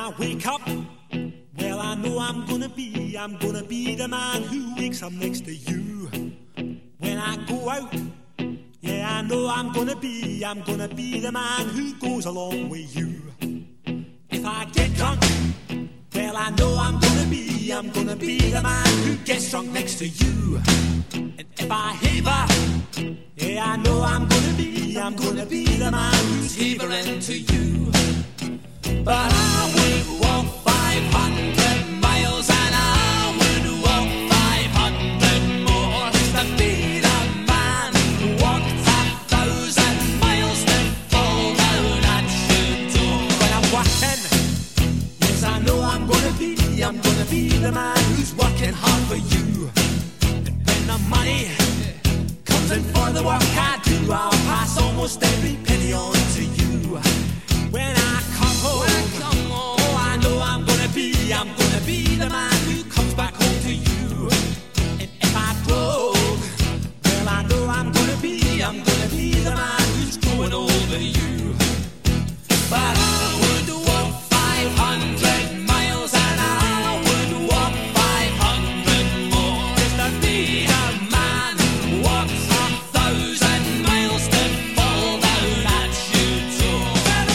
I wake up, well, I know I'm gonna be the man who wakes up next to you. When I go out, yeah, I know I'm gonna be the man who goes along with you. If I get drunk, well, I know I'm gonna be the man who gets drunk next to you. And if I haver, yeah, I know I'm gonna be the man who's havering to you. But I would walk 500 miles and I would walk 500 more just to be the man who walked 1,000 miles to fall down at your door. When I'm working, yes, I know I'm gonna be the man who's working hard for you. And when the money comes in for the work I do, I'll pass almost every penny on to you. When I come home, oh, I know I'm gonna be the man who comes back home to you. And if I broke, well, I know I'm gonna be the man who's growing over you. But I would walk 500 miles and I would walk 500 more just to be a man who walks 1,000 miles to fall down at your door.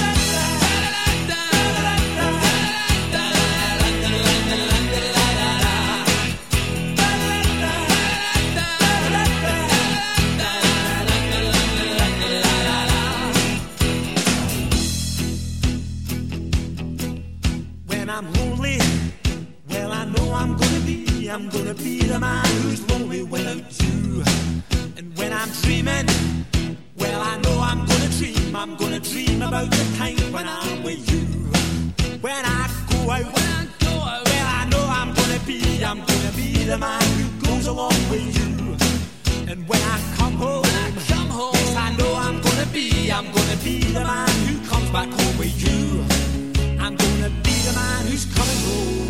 When I'm lonely, well, I know I'm gonna be the man who's lonely without you. And when I'm dreaming, well, I know I'm gonna dream about the time when I'm with you. When I go out, well, I know I'm gonna be the man who goes along with you. And when I come home, yes, I know I'm gonna be the man who comes back home with you. I'm gonna be the man who's coming home.